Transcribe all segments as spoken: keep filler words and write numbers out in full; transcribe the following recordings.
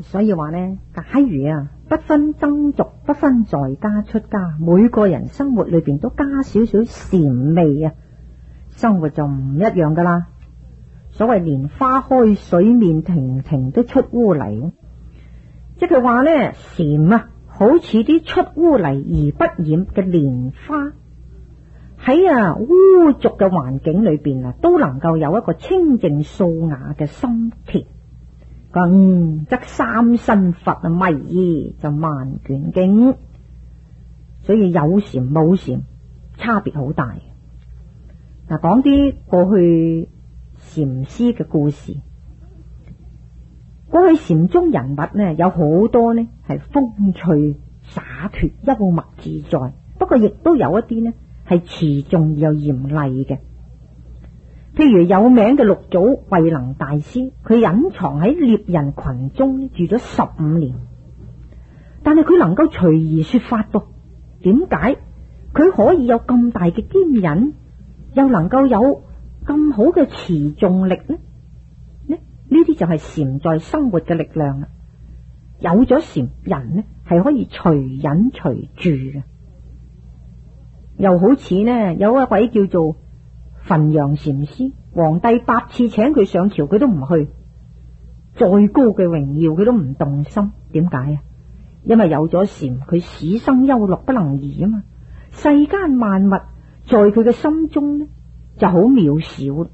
所以話呢，假如啊不分僧俗，不分在家出家，每個人生活裏邊都加少少禪味啊，生活就唔一樣噶啦。所謂蓮花開水面，亭亭都出污泥，即係話呢，禪啊好似啲出污泥而不染嘅蓮花，喺啊污濁嘅環境裏邊啊，都能夠有一個清淨素雅嘅心田。更則三身佛啊，迷意就萬卷經。所以有禪冇禪差別好大。嗱，講啲過去禪師嘅故事。過去禪宗人物呢，有好多呢係風趣灑脫、幽默自在，不過亦都有一啲呢係持重又嚴厲嘅。譬如有名嘅六祖慧能大師，佢隱藏喺獵人群中住咗十五年，但係佢能夠隨意說法噃。點解佢可以有咁大嘅堅忍，又能夠有咁好嘅持重力呢？呢呢啲就係禪在生活嘅力量啦。有咗禪，人呢係可以隨忍隨住嘅。又好似呢有一位叫做汾陽禪師，皇帝八次請佢上朝，佢都唔去，再高嘅榮耀佢都唔動心。點解啊？因為有咗禪，佢史生憂樂不能移啊嘛。世間萬物在佢嘅心中呢就好渺小。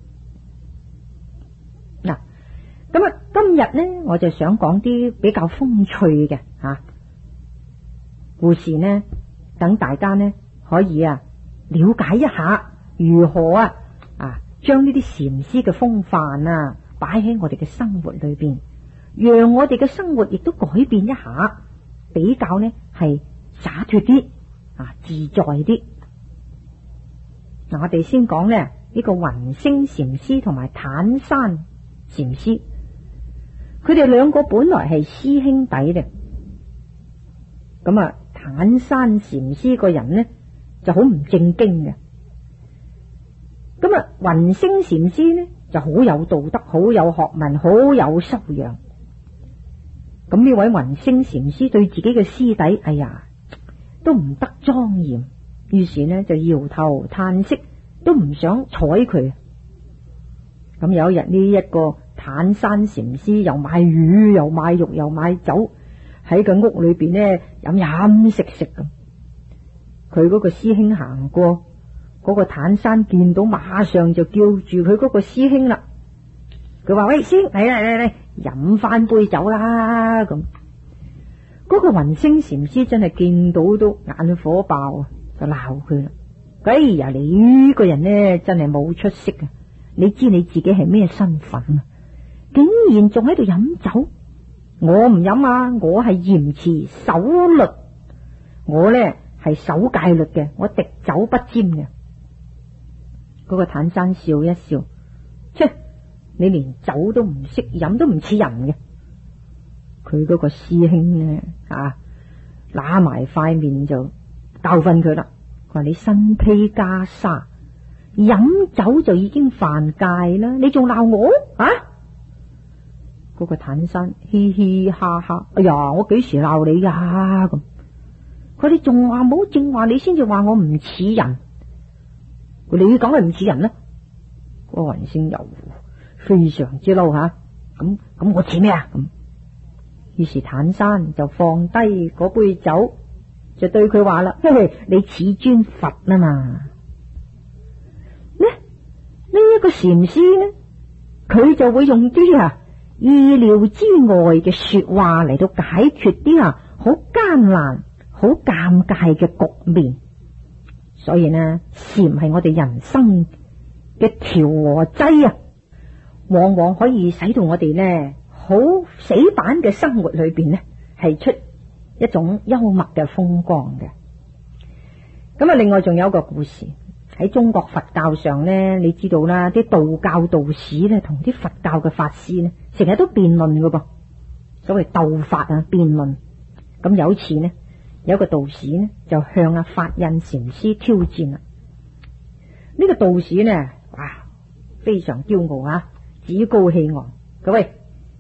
嗱，咁啊，今日呢我就想講啲比較風趣嘅吓、啊、故事呢，等大家呢可以啊了解一下如何啊啊將呢啲禪師嘅風範啊擺喺我哋嘅生活裏邊，讓我哋嘅生活亦都改變一下，比較呢係灑脫啲啊自在啲。嗱，我哋先講呢呢個雲星禪師同埋坦山禪師，佢哋兩個本來係師兄弟嘅。咁啊，坦山禪師個人呢就好唔正經嘅。咁啊，雲星禪師呢就好有道德，好有學問，好有修養。咁呢位雲星禪師對自己嘅師弟，哎呀，都唔得莊嚴，於是呢就搖頭嘆息，都唔想睬佢。咁有一日呢，一個坦山禪師又買魚又買肉又買酒，喺個屋裏邊呢飲飲食食咁。佢嗰個師兄行過，嗰個坦山見到，馬上就叫住佢嗰個師兄啦。佢話：喂，師兄，嚟嚟嚟嚟，飲翻杯酒啦！咁嗰個雲星禪師真係見到都眼火爆啊，就鬧佢啦。哎呀，你呢個人呢真係冇出息啊！你知你自己係咩身份啊？竟然仲喺度飲酒！我唔飲啊，我係嚴持守律，我呢係守戒律嘅，我滴酒不沾嘅。嗰個坦山笑一笑，切，你連酒都唔識飲，都唔似人嘅。佢嗰個師兄呢啊，揦埋塊面就教訓佢啦。佢話：你身披袈裟，飲酒就已經犯戒啦，你仲鬧我啊？嗰個坦山嘻嘻哈哈，哎呀，我幾時鬧你呀？咁佢哋仲話冇，正話你先至話我唔似人。你講係唔似人啦，個雲星又非常之嬲吓，咁咁我似咩啊？咁於是坦山就放低嗰杯酒，就對佢話啦：嘿嘿，你似尊佛啊嘛？呢呢一個禪師呢，佢就會用啲啊意料之外嘅說話嚟到解決啲啊好艱難、好尷尬嘅局面。所以呢，禪係我哋人生嘅調和劑啊，往往可以使到我哋呢好死板嘅生活裏邊呢係出一種幽默嘅風光嘅。咁啊，另外仲有一個故事喺中國佛教上呢，你知道啦，啲道教道士呢同啲佛教嘅法師呢成日都辯論噶噃，所謂鬥法啊，辯論。咁有一次呢，有一個道士呢就向阿法印禪師挑戰啦。呢個道士呢，哇，非常驕傲啊，趾高氣昂。佢喂，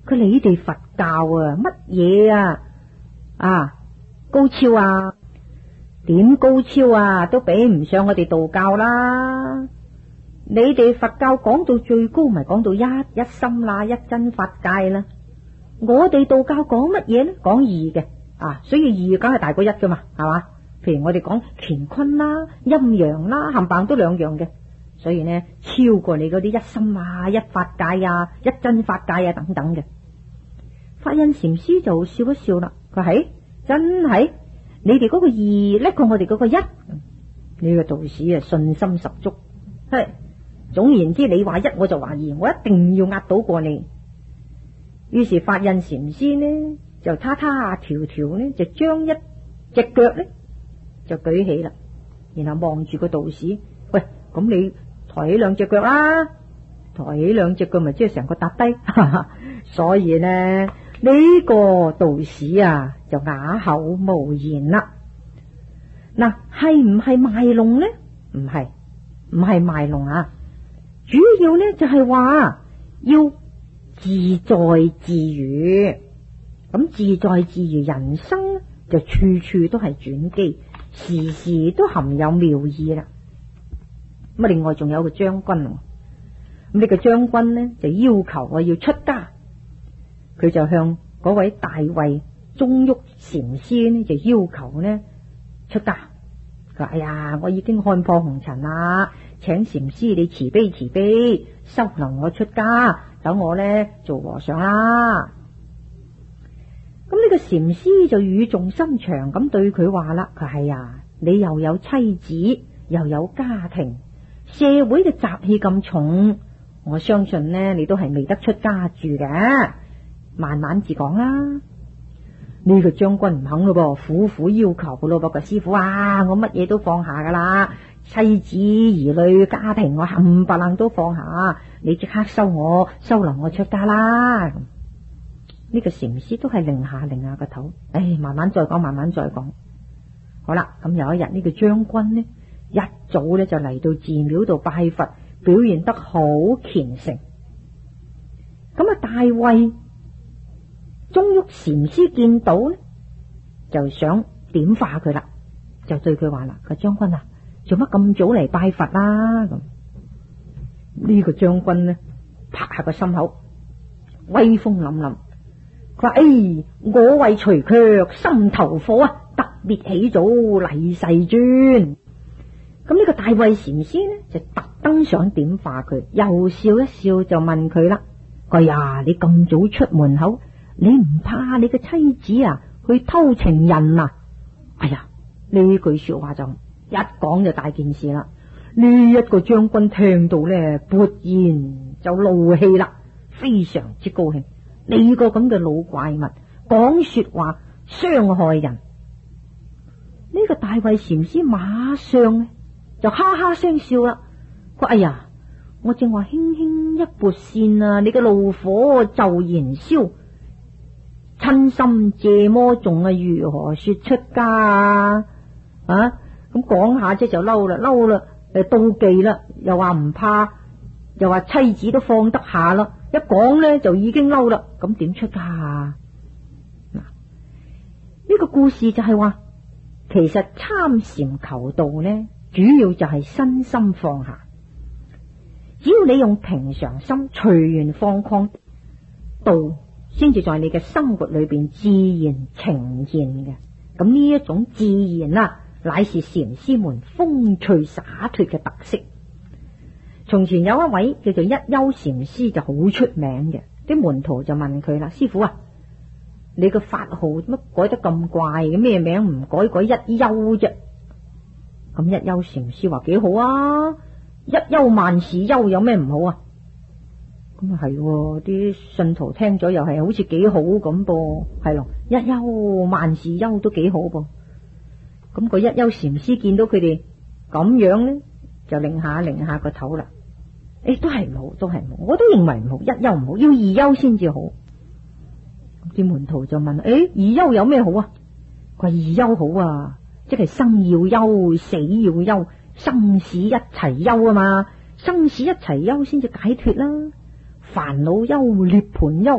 佢你哋佛教啊，乜嘢啊啊高超啊？點高超啊？都比唔上我哋道教啦！你哋佛教講到最高，咪講到一一心啦，一真法界啦。我哋道教講乜嘢呢？講二嘅啊，所以二梗係大過一噶嘛，係嘛？譬如我哋講乾坤啦、陰陽啦，冚唪唥都兩樣嘅，所以呢超過你嗰啲一心啊、一法界啊、一真法界啊等等嘅。法印禪師就笑一笑啦，佢係真係你哋嗰個二叻過我哋嗰個一，呢個道士啊信心十足，係總言之你話一我就話二，我一定要壓倒過你。於是法印禪師呢就他他條條呢就將一隻腳呢就舉起啦，然後望住個道士，喂，咁你抬起兩隻腳啦，抬起兩隻腳咪即係成個搭低，所以呢呢、呢個道士啊就啞口無言啦。嗱，係唔係賣弄呢？唔係，唔係賣弄啊，主要呢就係話要自在自如。咁自在自如人生就處處都係轉機，時時都含有妙意啦。咁另外仲有個將軍，咁呢個將軍呢就要求我要出家，佢就向嗰位大慧中旭禪師呢就要求呢出家。佢話：哎呀，我已經看破紅塵啦，請禪師你慈悲慈悲，收留我出家，等我呢做和尚啦。咁呢個禪師就語重心長咁對佢話啦，佢係啊，你又有妻子又有家庭，社會嘅雜氣咁重，我相信呢你都係未得出家住嘅，慢慢至講啦。呢個將軍唔肯咯噃，苦苦要求咯噃，個師傅啊，我乜嘢都放下噶啦，妻子兒女家庭我冚唪唥都放下，你即刻收我收留我出家啦。呢個禪師都係擰下擰下個頭，唉，慢慢再講，慢慢再講。好啦，咁有一日呢個將軍呢，一早呢就嚟到寺廟度拜佛，表現得好虔誠。咁啊，大慧中旭禪師見到呢，就想點化佢啦，就對佢話啦：個將軍啊，做乜咁早嚟拜佛啦？咁呢個將軍呢，拍下個心口，威風凜凜。佢話：誒、哎，我為除卻心頭火啊，特別起早禮世尊。咁呢個大慧禪師呢，就特登想點化佢，又笑一笑就問佢啦：哎呀，你咁早出門口，你唔怕你嘅妻子啊去偷情人啊？哎呀，呢句說話就一講就大件事啦。呢一個將軍聽到呢，勃然就怒氣啦，非常之高興。你個咁嘅老怪物，講說話傷害人。呢個大慧禪師馬上就哈哈聲笑啦。佢：哎呀，我正話輕輕一撥扇啊，你嘅怒火就燃燒，親心這麼重啊，如何說出家啊？啊，咁講下啫就嬲啦，嬲啦，誒妒忌啦，又話唔怕，又話妻子都放得下啦。一講呢就已經嬲啦，咁點出家啊？嗱，呢個故事就係話，其實參禪求道呢，主要就係身心放下。只要你用平常心隨緣放曠，道先至在你嘅生活裏邊自然呈現嘅。咁呢一種自然啊，乃是禪師們風趣灑脫嘅特色。從前有一位叫做一休禪師就好出名嘅，啲門徒就問佢啦：師傅啊，你個法號乜改得咁怪嘅？咩名唔改改一休啫？咁一休禪師話：幾好啊，一休萬事休有咩唔好啊？咁啊係，啲信徒聽咗又係好似幾好咁噃，係咯，一休萬事休都幾好噃。咁個一休禪師見到佢哋咁樣呢，就擰下擰下個頭啦。誒，都係唔好，都係唔好，我都認為唔好，一休唔好，要二休先至好。啲門徒就問：誒，二休有咩好啊？佢話：二休好啊，即係生要休，死要休，生死一齊休啊嘛，生死一齊休先至解脫啦。煩惱休，涅槃休，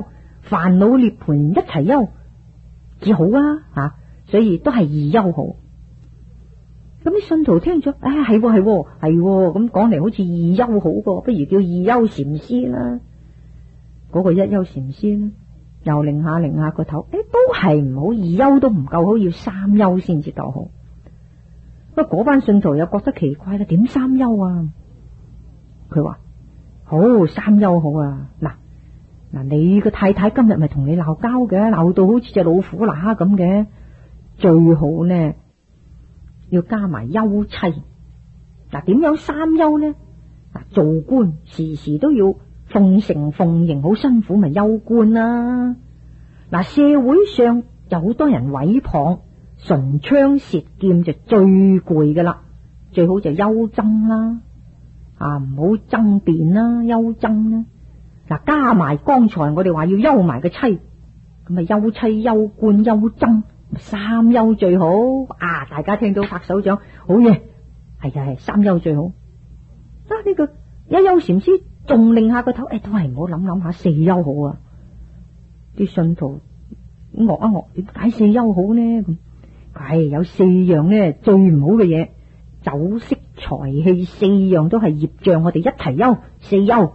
煩惱涅槃一齊休至好啊吓、啊，所以都係二休好。咁啲信徒聽咗，唉、哎，係係係咁講嚟，好似二休好過，不如叫二休禪師啦。嗰、那個一休禪師呢，又擰下擰下個頭，誒、哎，都係唔好，二休都唔夠好，要三休先至夠好。不過嗰班信徒又覺得奇怪啦，點三休啊？佢話好，三休好啊。嗱嗱，你個太太今日咪同你鬧交嘅，鬧到好似隻老虎乸咁嘅，最好呢要加埋休妻。嗱，點樣三休呢？嗱，做官時時都要奉承奉迎，好辛苦，咪休官啦。嗱，社會上有好多人毀謗，唇槍舌劍就最攰噶啦，最好就休爭啦。啊，唔好爭辯啦，休爭啦。嗱，加埋剛才我哋話要休埋個妻，咁咪休妻休官休爭，三休最好啊！大家聽到拍手掌，好嘢，係就係三休最好。啊，呢、這個一休禪師仲擰下個頭，誒、哎，都係唔好諗諗下四休好啊！啲信徒惡一惡，點解四休好呢？咁係有四樣呢最唔好嘅嘢，酒色財氣四樣都係業障，我哋一齊休四休。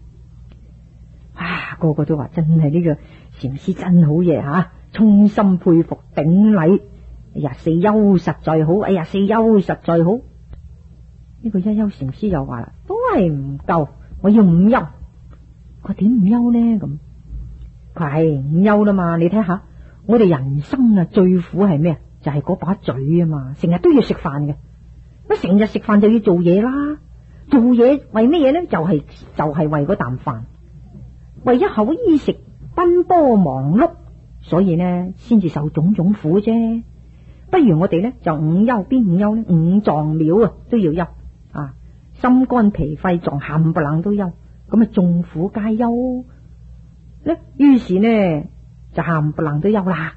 啊，個個都話真係呢個禪師真好嘢吓，衷心佩服頂禮。哎呀，四休實在好，哎呀，四休實在好。呢個一休禪師又話啦，都係唔夠，我要五休。佢點五休呢？咁佢係五休啦嘛？你睇下，我哋人生啊最苦係咩？就係嗰把嘴啊嘛，成日都要食飯嘅。乜成日食飯就要做嘢啦，做嘢為咩嘢呢？就係、是、就係、是、為嗰啖飯，為一口衣食奔波忙碌，所以呢先至受種種苦啫。不如我哋呢就五休，邊五休呢？五臟廟啊都要休啊，心肝脾肺臟冚唪唥都休，咁啊眾苦皆休呢。於是呢就冚唪唥都休啦。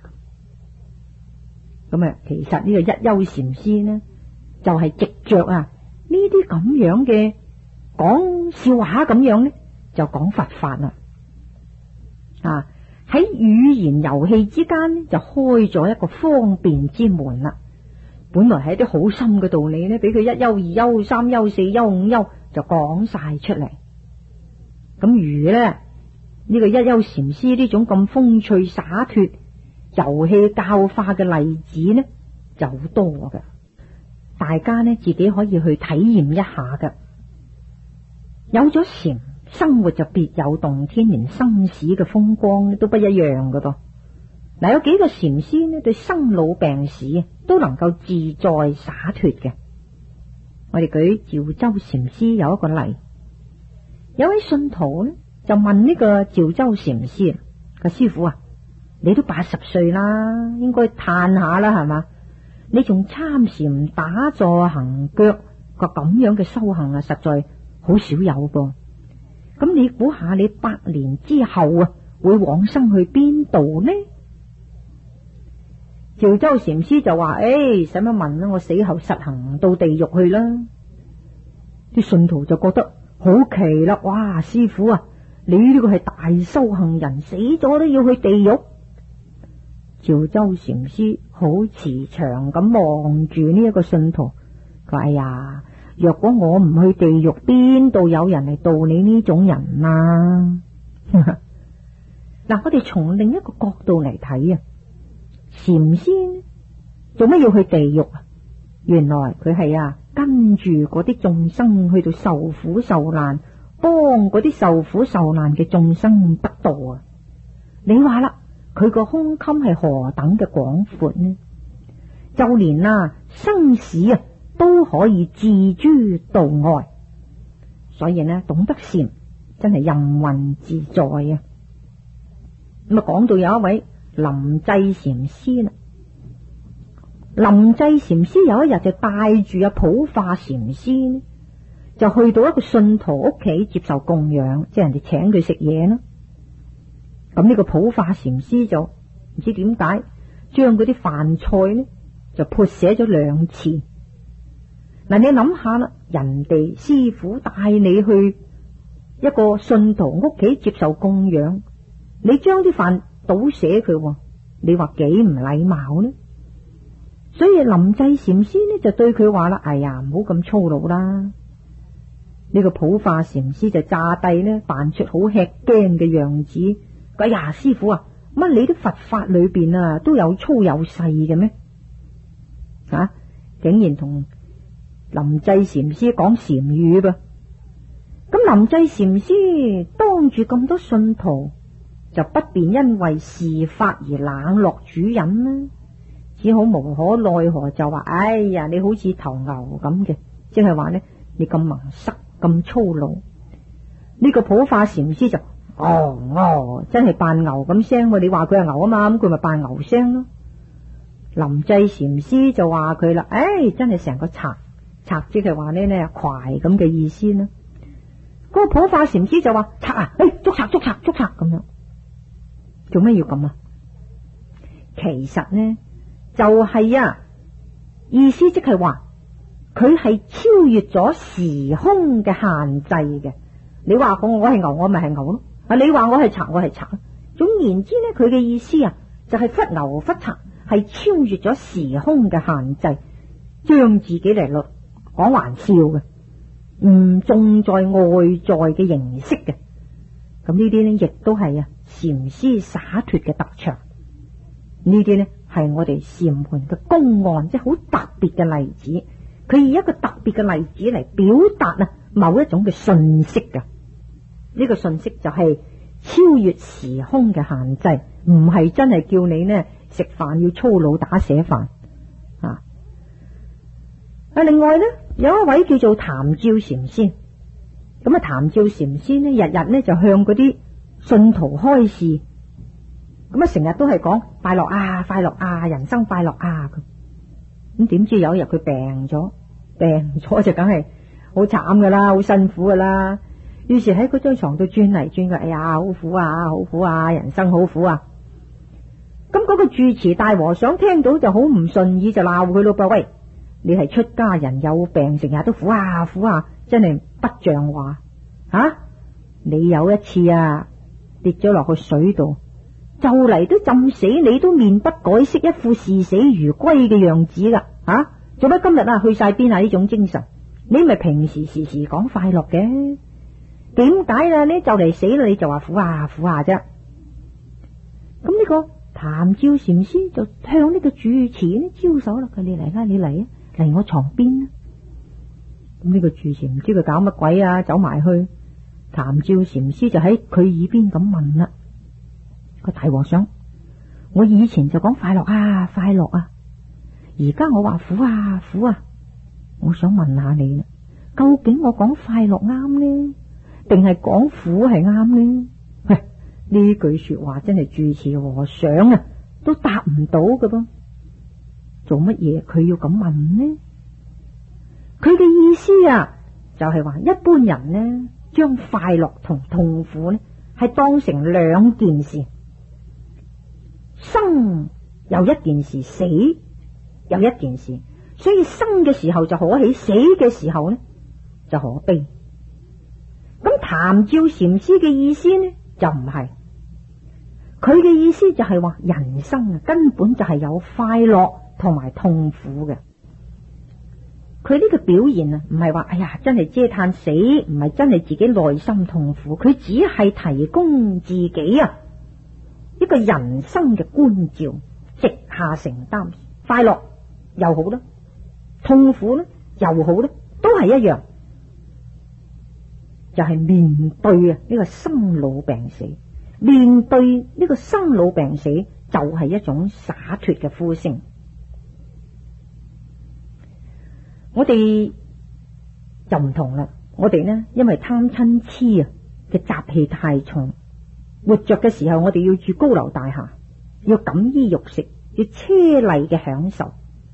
咁啊，其實呢個一休禪師呢，就係藉着啊呢啲咁樣嘅講笑話咁樣呢，就講佛法啦。啊，喺語言遊戲之間呢，就開咗一個方便之門啦。本來係一啲好深嘅道理呢，俾佢一休、二休、三休、四休、五休就講晒出嚟。咁如呢，呢個一休禪師呢種咁風趣灑脫遊戲教化嘅例子呢，就好多㗎。大家呢自己可以去體驗一下㗎。有咗禪，生活就別有洞天，連生死嘅風光都不一樣㗎噃。嗱，有幾個禪師呢對生老病死都能夠自在灑脫嘅。我哋舉趙州禪師有一個例，有位信徒呢就問呢個趙州禪師個師傅啊，你都八十歲啦，應該嘆下啦，係嘛？你仲參禪打坐行腳個咁樣嘅修行啊，實在好少有噃。咁你估下，你百年之後啊，會往生去邊度呢？趙州禪師就話：誒，使乜問啦？我死後實行到地獄去啦。啲信徒就覺得好奇啦，哇！師傅啊，你呢個係大修行人，死咗都要去地獄？趙州禪師好慈祥咁望住呢一個信徒，佢話：哎呀，若果我唔去地獄，邊度有人嚟度你呢種人啊？嗱，我哋從另一個角度嚟睇啊，禪師做乜要去地獄啊？原來佢係啊跟住嗰啲眾生去到受苦受難，幫嗰啲受苦受難嘅眾生得道啊！你話啦，佢個胸襟係何等嘅廣闊呢？就連啊生死啊都可以置諸度外，所以呢，懂得禪真係任運自在啊！咁啊，講到有一位臨濟禪師啦，臨濟禪師有一日就帶住阿普化禪師呢，就去到一個信徒屋企接受供養，即係人哋請佢食嘢啦。咁呢個普化禪師就唔知點解，將嗰啲飯菜呢就潑瀉咗兩次。嗱，你諗下啦，人哋師父帶你去一個信徒屋企接受供養， 你將啲飯倒瀉佢，你話幾唔禮貌呢？所以臨濟禪師呢就對佢話啦：哎呀，唔好咁粗魯啦！呢個普化禪師就詐諦呢，扮出好吃驚嘅樣子。哎呀，師父啊，乜你啲佛法裏邊啊都有粗有細嘅咩？啊，竟然同臨濟禪師講禪語噃。咁臨濟禪師當住咁多信徒，就不便因為事法而冷落主人啦，只好無可奈何就話：哎呀，你好似頭牛咁嘅，即係話呢，你咁盲塞咁粗魯。呢個普化禪師就哦哦，真係扮牛咁聲。你話佢係牛啊嘛，咁佢咪扮牛聲咯。臨濟禪師就話佢啦：哎，真係成個賊賊，即係話呢呢蒯咁嘅意思啦。嗰個普化禪師就話：賊啊，哎，捉賊捉賊捉賊咁樣，做咩要咁啊？其實呢就係、是、啊，意思即係話佢係超越咗時空嘅限制嘅。你話我我係牛，我咪係牛咯。啊，你話我係賊，我係賊。總言之呢，佢嘅意思啊，就係、是、忽牛忽賊，係超越咗時空嘅限制，將自己嚟落講玩笑嘅，唔重在外在嘅形式嘅。咁呢啲呢，亦都係啊禪師灑脫嘅特長。呢啲呢，係我哋禪門嘅公案，即係好特別嘅例子。佢以一個特別嘅例子嚟表達啊某一種嘅信息噶。呢個信息就係超越時空嘅限制，唔係真係叫你呢食飯要粗魯打寫飯啊。啊，另外呢，有一位叫做譚照禪師，咁啊譚照禪師呢，日日呢就向嗰啲信徒開示，咁啊成日都係講快樂啊快樂啊人生快樂啊咁。咁點知有一日佢病咗，病咗就梗係好慘噶啦，好辛苦噶啦。於是喺嗰張床度轉嚟轉去，哎呀，好苦啊，好苦啊，人生好苦啊。咁嗰個住持大和尚聽到就好唔順意，就鬧佢咯噃。喂，你係出家人有病，成日都苦啊苦啊，真係不像話啊！你有一次啊跌咗落個水度，就嚟都浸死，你都面不改色，一副視死如歸嘅樣子噶啊！做乜今日啊去晒邊啊？呢種精神，你咪平時時時講快樂嘅，點解啦？你就嚟死啦，你就話苦啊苦啊啫。咁呢個譚照禪師就向呢個住持呢招手啦，佢你嚟啦，你嚟啊，嚟我床邊啊。咁呢個住持唔知佢搞乜鬼啊，走埋去，譚照禪師就喺佢耳邊咁問啦：個大和尚，我以前就講快樂啊快樂啊，而家我話苦啊苦啊，我想問下你啦，究竟我講快樂啱呢，定係講苦係啱呢？喂，呢句說話真係住持和尚啊都答唔到㗎噃，做乜嘢佢要咁問呢？佢嘅意思啊就係話，一般人呢將快樂同痛苦呢係當成兩件事，生有一件事，死有一件事，所以生嘅時候就可喜，死嘅時候呢就可悲。咁譚照禪師嘅意思呢就唔係，佢嘅意思就係話人生啊根本就係有快樂同埋痛苦嘅。佢呢個表現啊唔係話哎呀真係嗟嘆死，唔係真係自己內心痛苦，佢只係提供自己啊一個人生嘅觀照，直下承擔，快樂又好啦，痛苦咧又好啦，都係一樣，就係面對啊呢個生老病死，面對呢個生老病死就係一種灑脫嘅呼聲。我哋就唔同啦，我哋呢因為貪嗔癡啊嘅習氣太重，活着嘅時候我哋要住高樓大廈，要錦衣玉食，要奢麗嘅享受，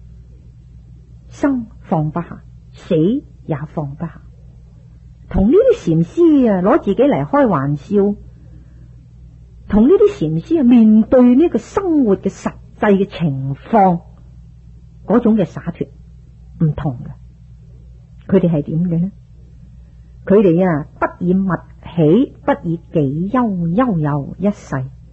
生放不下，死也放不下。同呢啲禪師啊攞自己嚟開玩笑，同呢啲禪師啊面對呢個生活嘅實際嘅情況，嗰種嘅灑脫唔同嘅。佢哋係點嘅呢？佢哋啊不以物喜，不以己憂，悠悠一世。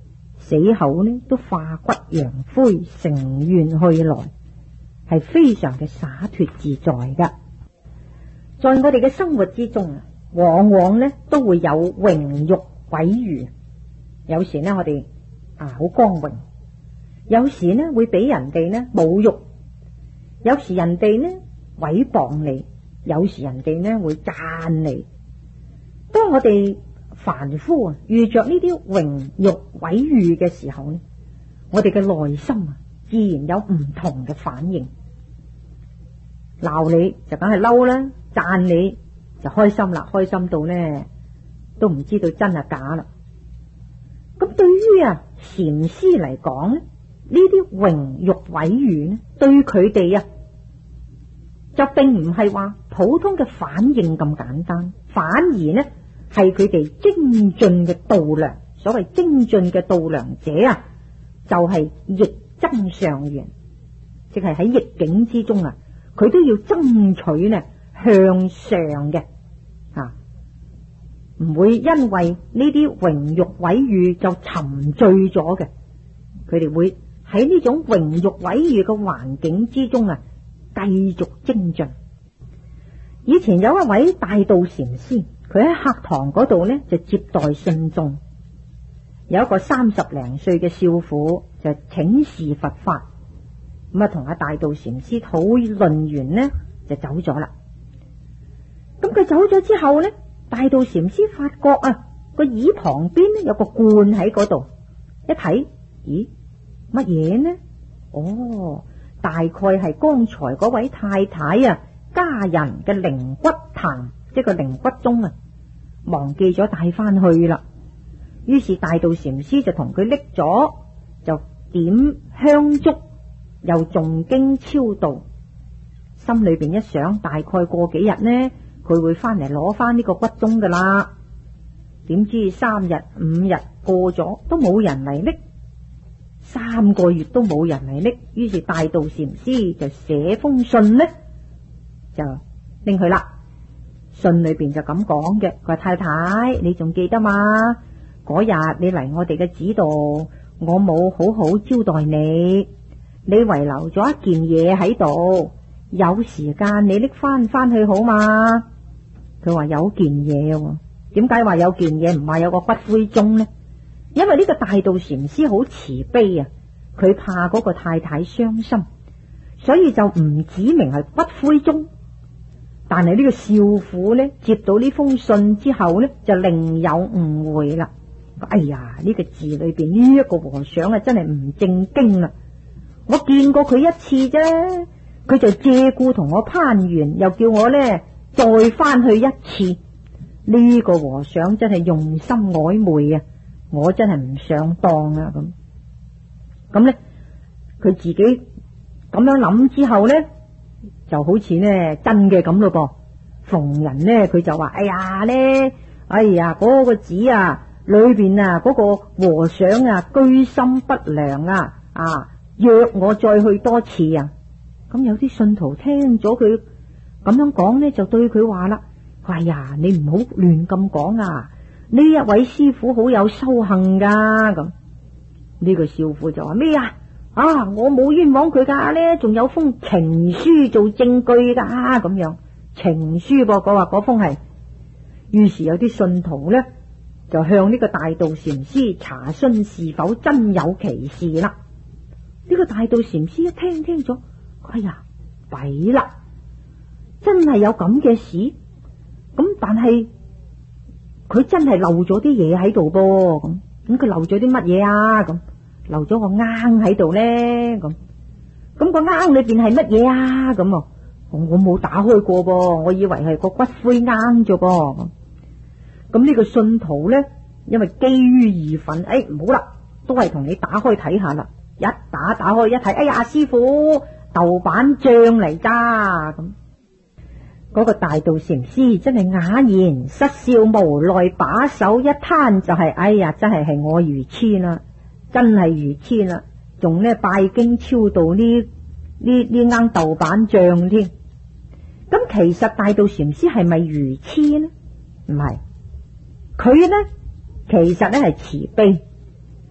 死後呢都化骨揚灰，乘願去來，係非常嘅灑脫自在噶。在我哋嘅生活之中啊，往往呢都會有榮辱毀譽。有時呢我哋啊好光榮，有時呢會俾人哋呢侮辱，有時人哋呢毀謗你，有時人哋呢會讚你。當我哋凡夫啊遇着呢啲榮辱毀譽嘅時候呢，我哋嘅內心啊自然有唔同嘅反應。鬧你就梗係嬲啦，讚你就開心啦，開心到呢都唔知道真係假啦。咁對於啊禪師嚟講呢，呢啲榮辱毀譽呢，對佢哋啊就並唔係話普通嘅反應咁簡單，反而呢係佢哋精進嘅度量。所謂精進嘅度量者啊，就係逆增上緣，即係喺逆境之中啊，佢都要爭取呢向上嘅啊，唔會因為呢啲榮辱毀譽就沉醉咗嘅。佢哋會喺呢種榮辱毀譽嘅環境之中啊，繼續精進。以前有一位大道禪師，佢喺客堂嗰度呢就接待信眾，有一個三十零歲嘅少婦就請示佛法，咁啊同阿大道禪師討論完呢就走咗啦。咁佢走咗之後呢，大道禪師發覺啊個椅旁邊呢有個罐喺嗰度，一睇，咦乜嘢呢？哦，大概係剛才嗰位太太啊家人嘅靈骨壇，即係個靈骨鐘啊，忘記咗帶翻去啦。於是大道禪師就同佢拎咗，就點香燭，又誦經超度。心裏邊一想，大概過幾日呢，佢會翻嚟攞翻呢個骨鐘噶啦。點知三日五日過咗都冇人嚟拎，三個月都冇人嚟拎。於是大道禪師就寫封信呢，就拎去啦。信裏邊就咁講嘅，佢話太太，你仲記得嘛？嗰日你嚟我哋嘅寺度，我冇好好招待你，你遺留咗一件嘢喺度，有時間你拎翻翻去好嘛？佢話有件嘢，點解話有件嘢唔係有個骨灰鐘呢？因為呢個大道禪師好慈悲啊，佢怕嗰個太太傷心，所以就唔指明係骨灰鐘。但係呢個少婦呢，接到呢封信之後呢，就另有誤會啦。哎呀，呢個字裏邊呢一個和尚啊，真係唔正經啦！我見過佢一次啫，佢就借故同我攀緣，又叫我呢再翻去一次。呢個和尚真係用心曖昧啊！我真係唔上當啊！咁咁呢，佢自己咁樣諗之後呢，就好似呢真嘅咁咯噃。逢人呢，佢就話：哎呀呢，哎呀嗰個寺啊，裏邊啊嗰個和尚啊居心不良啊，啊約我再去多次啊。咁有啲信徒聽咗佢咁樣講呢，就對佢話啦：哎呀，你唔好亂咁講啊！呢一位師傅好有修行噶。咁呢個少婦就話咩啊？啊，我冇冤枉佢噶，呢仲有封情書做證據噶。咁樣情書噃，佢話嗰封係。於是有啲信徒呢，就向呢個大道禪師查詢是否真有其事啦。呢個大道禪師一聽聽咗，哎呀，弊啦，真係有咁嘅事。咁但係佢真係漏咗啲嘢喺度噃。咁咁佢漏咗啲乜嘢啊？咁漏咗個罌喺度咧。咁咁個罌裏邊係乜嘢啊？咁我我冇打開過噃，我以為係個骨灰罌啫噃。咁呢個信徒咧，因為基於義憤，誒唔好啦，都係同你打開睇下啦。一打打開一睇，哎呀，師傅豆瓣醬嚟噶。咁嗰個大道禪師真係啞然失笑，無奈把手一攤，就係、是、哎呀，真係係我愚痴啦，真係愚痴啦，仲呢拜經超度呢呢呢罌豆瓣醬添。咁其實大道禪師係咪愚痴呢？唔係，佢呢其實呢係慈悲。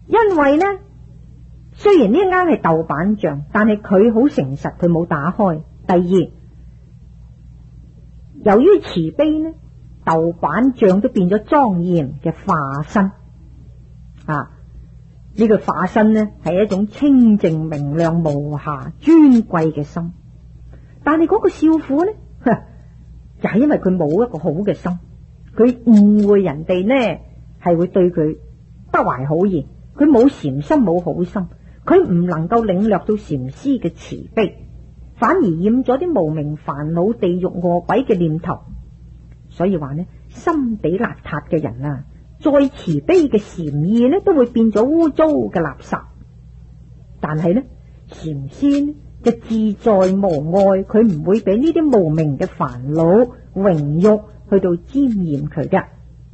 因為呢，雖然呢間係豆瓣像，但係佢好誠實，佢冇打開。第二，由於慈悲呢，豆瓣像都變咗莊嚴嘅化身啊！呢個化身呢係一種清淨明亮無瑕尊貴嘅心，但係嗰個少婦呢，就係因為佢冇一個好嘅心，佢誤會人哋呢係會對佢不懷好意，佢冇禪心冇好心，佢唔能夠領略到禪師嘅慈悲，反而染咗啲無明煩惱、地獄餓鬼嘅念頭。所以話呢，心地邋遢嘅人啊，再慈悲嘅禪意呢，都會變咗污糟嘅垃圾。但係呢，禪師呢就自在無礙，佢唔會俾呢啲無明嘅煩惱、榮辱去到沾染佢嘅。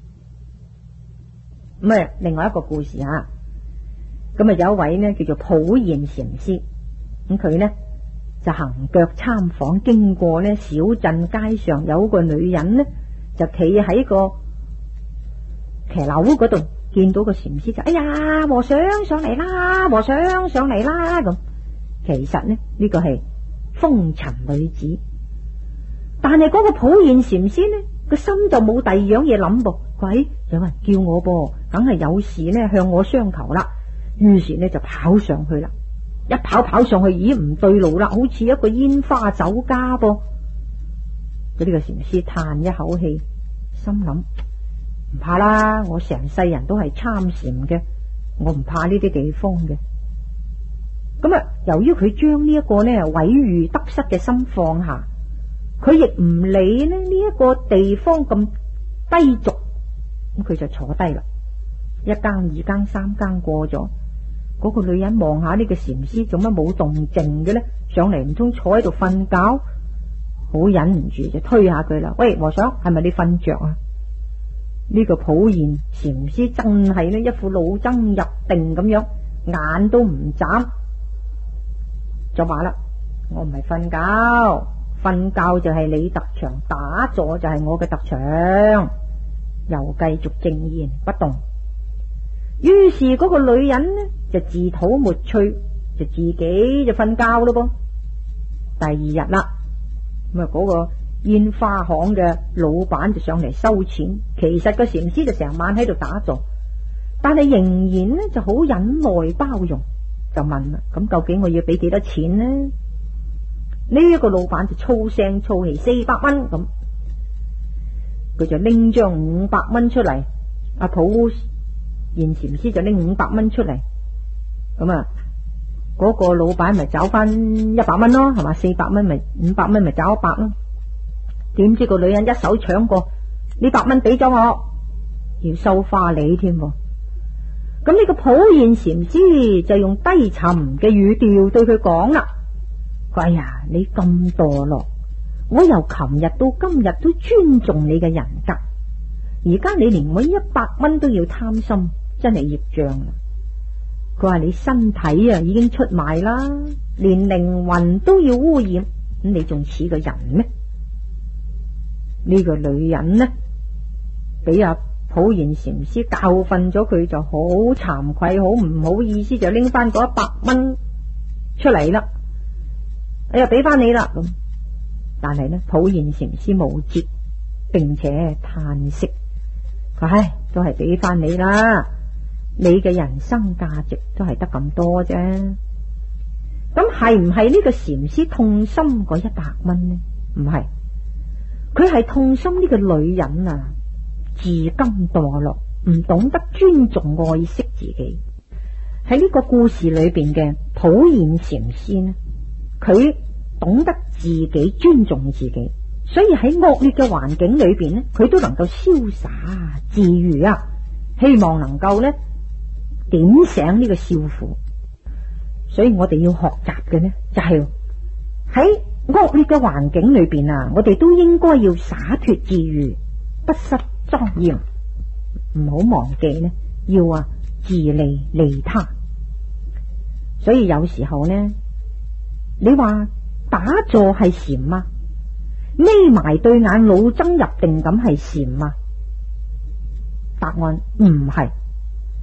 咁啊，另外一個故事啊，咁啊有一位呢叫做普賢禪師，咁佢呢就行腳參訪，經過呢小鎮街上，有個女人呢就企喺個騎樓嗰度，見到個禪師就，哎呀，和尚上嚟啦，和尚上嚟啦咁。其實呢呢個係風塵女子，但係嗰個普賢禪師呢個心就冇第二樣嘢諗噃，鬼有人叫我噃，梗係有事呢向我相求啦。於是呢就跑上去啦，一跑跑上去，咦唔對路啦，好似一個煙花酒家噃。嗰呢個禪師嘆一口氣，心諗唔怕啦，我成世人都係參禪嘅，我唔怕呢啲地方嘅。咁啊，由於佢將呢一個呢毀譽得失嘅心放下，佢亦唔理呢呢一個地方咁低俗，咁佢就坐低啦。一更二更三更過咗，嗰個女人望下呢個禪師做乜冇動靜嘅呢？上嚟唔通坐喺度瞓覺？好忍唔住就推下佢啦。喂，和尚，係咪你瞓着啊？呢個普賢禪師真係呢一副老僧入定咁樣，眼都唔眨，就話啦：我唔係瞓覺，瞓覺就係你特長，打坐就係我嘅特長。又繼續靜言不動。於是嗰個女人呢就自討沒趣，就自己就瞓覺咯噃。第二日啦，咁啊嗰個煙花行嘅老闆就上嚟收錢。其實個禪師就成晚喺度打坐，但係仍然呢就好忍耐包容，就問啦：咁究竟我要俾幾多錢呢？呢一個老闆就粗聲粗氣，四百蚊咁。佢就拎張五百蚊出嚟，阿普賢禪師就拎五百蚊出嚟，咁啊嗰個老闆咪找翻一百蚊咯，係嘛？四百蚊咪五百蚊咪找一百咯。點知個女人一手搶過，呢百蚊俾咗我，要收花你添。咁呢個普賢禪師就用低沉嘅語調對佢講啦：哎呀，你咁墮落，我由琴日到今日都尊重你嘅人格，而家你連我一百蚊都要貪心，真係業障啦。佢話你身體啊已經出賣啦，連靈魂都要污染，咁你仲似個人咩？呢個女人呢，俾阿普賢禪師教訓咗佢，就好慚愧，好唔好意思，就拎翻嗰一百蚊出嚟啦。哎呀，俾翻你啦咁。但係呢，普賢禪師無節，並且嘆息，佢唉，都係俾翻你啦。你嘅人生價值都係得咁多啫。咁係唔係呢個禪師痛心嗰一百蚊呢？唔係，佢係痛心呢個女人啊，自甘墮落，唔懂得尊重愛惜自己。喺呢個故事裏邊嘅普賢禪師呢，佢懂得自己尊重自己，所以喺惡劣嘅環境裏邊呢，佢都能夠瀟灑自如啊。希望能夠呢點醒呢個少婦。所以我哋要學習嘅呢，就係喺惡劣嘅環境裏邊啊，我哋都應該要灑脫自如，不失莊嚴。唔好忘記呢，要啊自利利他。所以有時候呢，你話打坐係禪嗎？眯埋對眼老僧入定咁係禪嗎？答案唔係。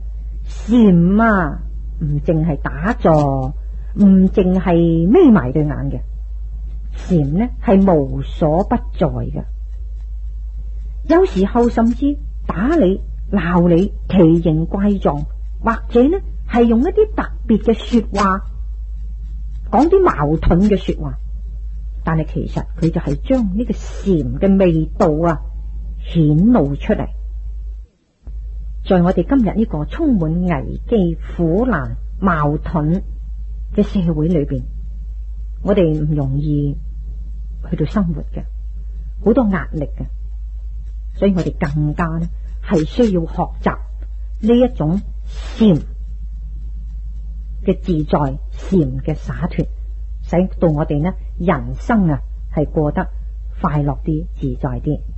禪啊，唔淨係打坐，唔淨係眯埋對眼嘅，禪呢係無所不在嘅。有時候甚至打你、鬧你，奇形怪狀，或者呢係用一啲特別嘅說話，講啲矛盾嘅說話，但係其實佢就係將呢個禪嘅味道啊顯露出嚟。在我哋今日呢個充滿危機、苦難、矛盾嘅社會裏邊，我哋唔容易去到生活嘅，好多壓力嘅，所以我哋更加呢係需要學習呢一種禪嘅自在、禪嘅灑脫，使到我哋呢人生啊係過得快樂啲、自在啲。